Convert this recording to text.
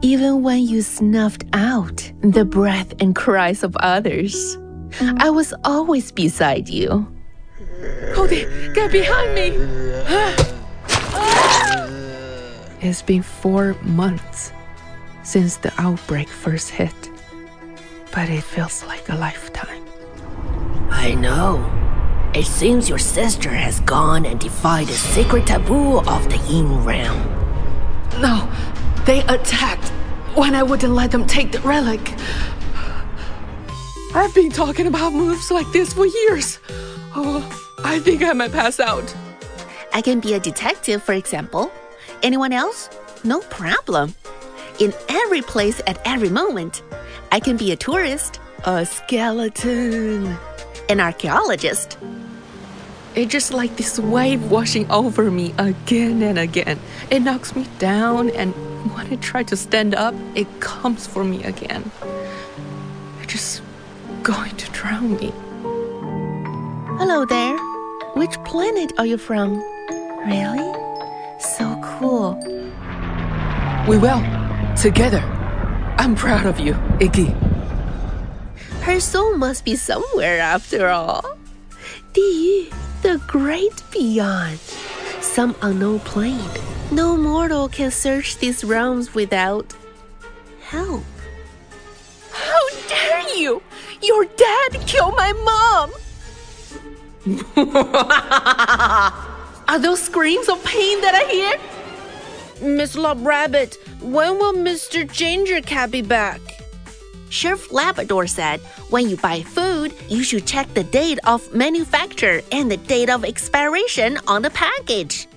even when you snuffed out the breath and cries of others. I was always beside you. Cody, get behind me! It's been 4 months since the outbreak first hit, but it feels like a lifetime. I know. It seems your sister has gone and defied the sacred taboo of the Yin realm. No, they attacked when I wouldn't let them take the relic. I've been talking about moves like this for years. Oh, I think I might pass out. I can be a detective, for example. Anyone else? No problem. In every place at every moment. I can be a tourist, a skeleton, an archaeologist. It's just like this wave washing over me again and again. It knocks me down, and when I try to stand up, it comes for me again. It's just going to drown me. Hello there. Which planet are you from? Really? So cool. We will. Together. I'm proud of you, Iggy. Her soul must be somewhere after all. 地狱, the great beyond. Some unknown plane. No mortal can search these realms without help. How dare you! Your dad killed my mom! Are those screams of pain that I hear? Miss Lob Rabbit, when will Mr. Ginger Cat be back? Chef Labrador said, when you buy food, you should check the date of manufacture and the date of expiration on the package.